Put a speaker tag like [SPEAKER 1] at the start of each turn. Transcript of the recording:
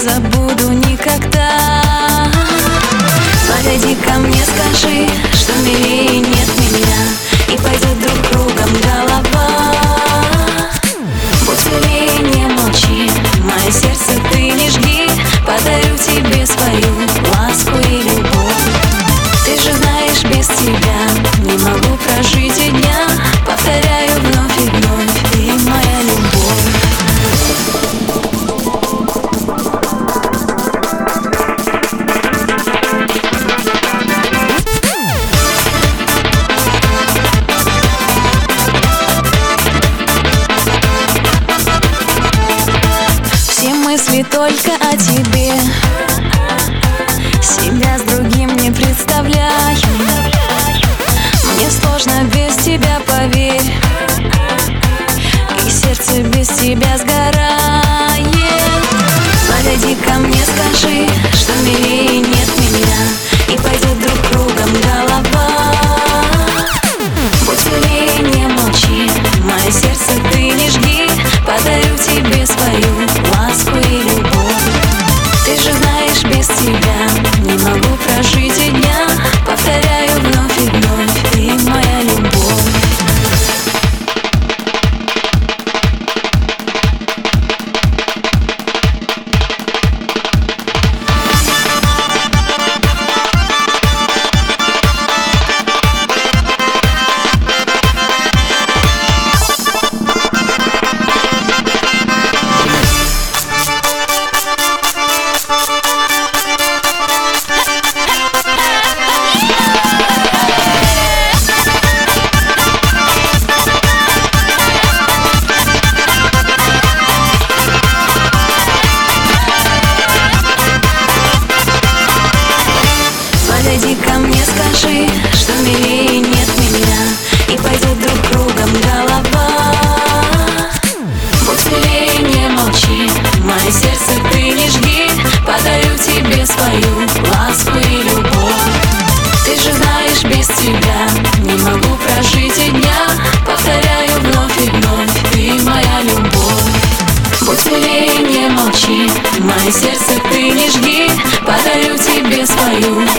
[SPEAKER 1] забуду никогда. Подойди ко мне, скажи, что милее нет меня, и пойдет друг кругом голова. Будь милее, не молчи, мое сердце ты не жги, подарю тебе свою ласку и любовь. Ты же знаешь, без тебя не могу прожить и дня. Повторяю вновь и вновь, ты моя любовь. Все мысли только о тебе, себя с другим не представляю. Мне сложно без тебя, поверь, и сердце без тебя сгорает. Подойди ко мне, скажи, что милее нет меня, и пойдет друг кругом голова. Будь милее, не молчи, мое сердце ты не жги, подарю тебе свою ласку и любовь. Ты же знаешь, без тебя не могу прожить и дня. Повторяю вновь и вновь, ты моя любовь. Подойди ко мне, скажи, что милее нет меня, и пойдет друг кругом голова. Будь милее, не молчи, мое сердце ты не жги, подарю тебе свою ласку и любовь. Ты же знаешь, без тебя не могу прожить и дня. Повторяю вновь и вновь, ты моя любовь. Будь милее, не молчи, мое сердце ты не жги, подарю тебе свою